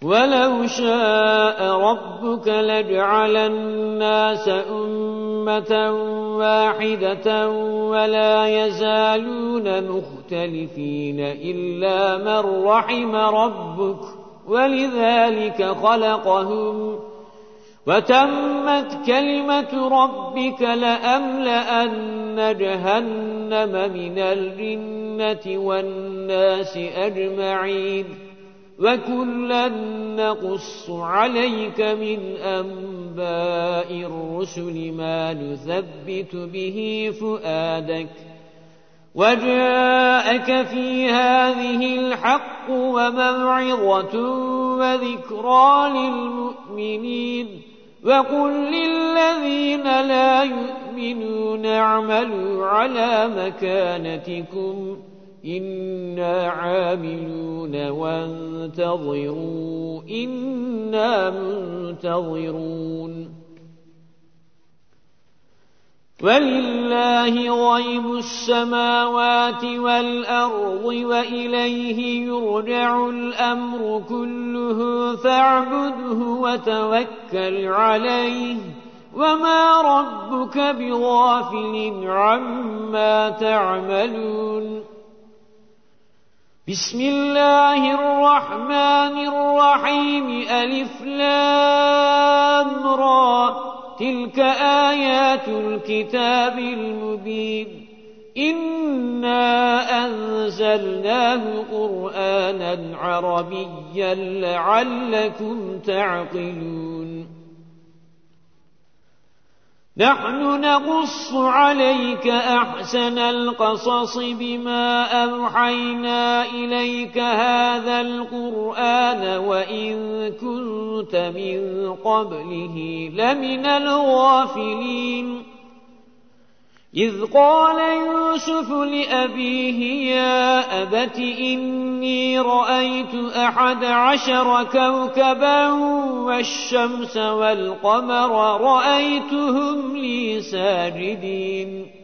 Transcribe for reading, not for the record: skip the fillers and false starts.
ولو شاء ربك لجعل الناس أمة واحدة ولا يزالون مختلفين إلا من رحم ربك ولذلك خلقهم وتمت كلمة ربك لأملأن جهنم من الجنة والناس أجمعين وكلا نقص عليك من أنباء الرسل ما نثبت به فؤادك وجاءك في هذه الحق وموعظة وذكرى للمؤمنين وقل للذين لا يؤمنون اعملوا على مكانتكم إنا عاملون وانتظروا إنا منتظرون ولله غيب السماوات والأرض وإليه يرجع الأمر كله فاعبده وتوكل عليه وما ربك بغافل عما تعملون بسم الله الرحمن الرحيم ألف لام را تلك آيات الكتاب المبين إنا أنزلناه قرآنا عربيا لعلكم تعقلون نحن نقص عليك أحسن القصص بما أوحينا إليك هذا القرآن وإن كنت من قبله لمن الغافلين إذ قال يوسف لأبيه يا أبت إني رأيت 11 كوكبا والشمس والقمر رأيتهم لي ساجدين